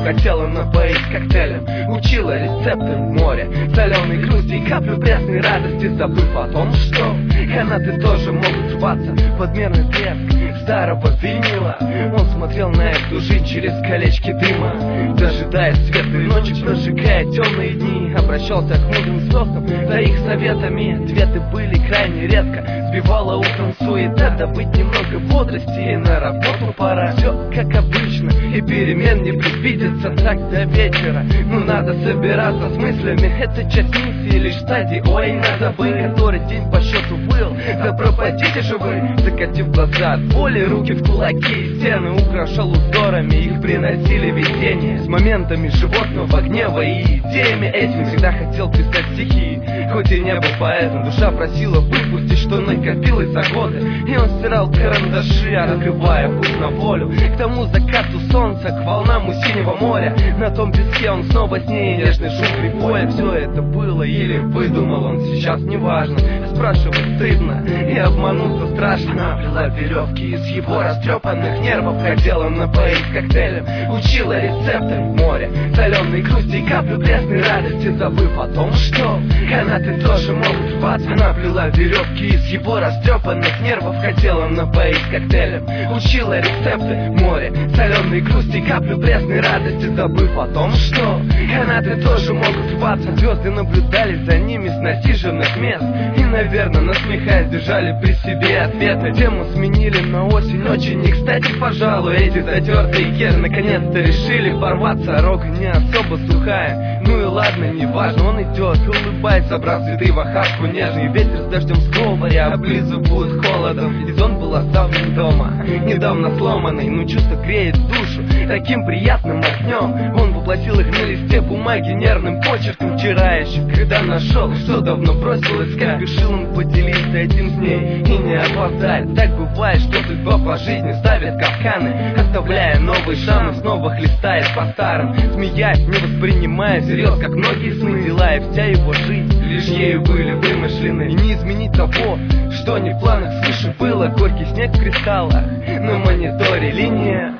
хотела напоить коктейлем, учила рецепты моря, соленой грусти и каплю пресной радости, забыв о том, что канаты тоже могут рваться под мерный треск старого винила. Он смотрел на эту жизнь через колечки дыма, дожидаясь светлой ночи, прожигая темные дни. Обращался к мудрым звездам за их советами, ответы были крайне редко. Сбивала утром суета, добыть немного бодрости, и на работу пора. Все как обычно, и перемен не предвидится так до вечера. Но надо собираться с мыслями, это часть миссии, лишь стадии. Ой, надо бы, который день по счету был, да пропадите же вы. Закатив глаза от боли, руки в кулаки, и стены украшал узорами, их приносили видения с моментами животного гнева и идеями этими. Всегда хотел писать стихи, хоть и не был поэтом. Душа просила выпустить, что накопилось за годы, и он стирал карандаши, открывая путь на волю к тому закату солнца, к волнам у синего моря. На том песке он снова с ней, нежный шум прибоя. Все это было или выдумал он, сейчас не важно. Спрашивать стыдно и обмануться страшно. Плела веревки из его растрепанных нервов, хотела напоить коктейлем, учила рецепты моря, соленой грусти и каплю пресной радости, забыв о том, что канаты тоже могут рваться. Она плела веревки из его растрепанных нервов, хотела напоить коктейлем, учила рецепты моря, соленой грусти и каплю пресной радости, забыв о том, что канаты тоже могут рваться. Звезды наблюдали за ними с насиженных мест и, наверное, насмехаясь, держали при себе ответы. Тему сменили на осень, очень не кстати, пожалуй. Эти затертые геры наконец-то решили порваться. Рога не особо сухая, ну и ладно, не важно. Он идет, улыбаясь, собрав цветы в охапку нежный. Ветер с дождем сковывая, облизывают холодом. И сон был оставлен дома, недавно сломанный, но чувство греет душу таким приятным огнем. Он воплотил их на листе бумаги нервным почерком. Вчера еще, когда нашел, что давно бросил искать, решил он поделиться этим с ней и не опоздать. Так бывает, что судьба по жизни ставит капканы, оставляя новые шрамы, снова хлестает по старым, смеясь, не воспринимая всерьез, как многие сны. Дела и вся его жизнь лишь ею были вымышлены, и не изменить того, что не в планах свыше было. Горький снег в кристаллах, на мониторе линия.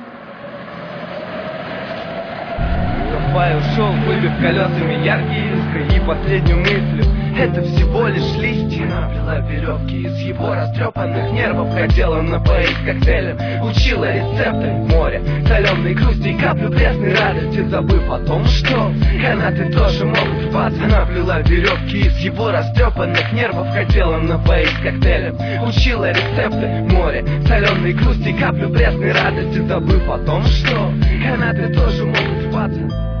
Трамвай ушел, выбив колесами яркие искры, и последнюю мыслью это всего лишь листья. Она плела веревки из его растрепанных нервов, хотела напоить коктейлем, учила рецепты моря, соленой грусти и каплю пресной радости, забыв о том, что канаты тоже могут рваться. Она плела веревки из его растрепанных нервов, хотела напоить коктейлем, учила рецепты моря, соленой грусти и каплю пресной радости, забыв о том, что канаты тоже могут рваться.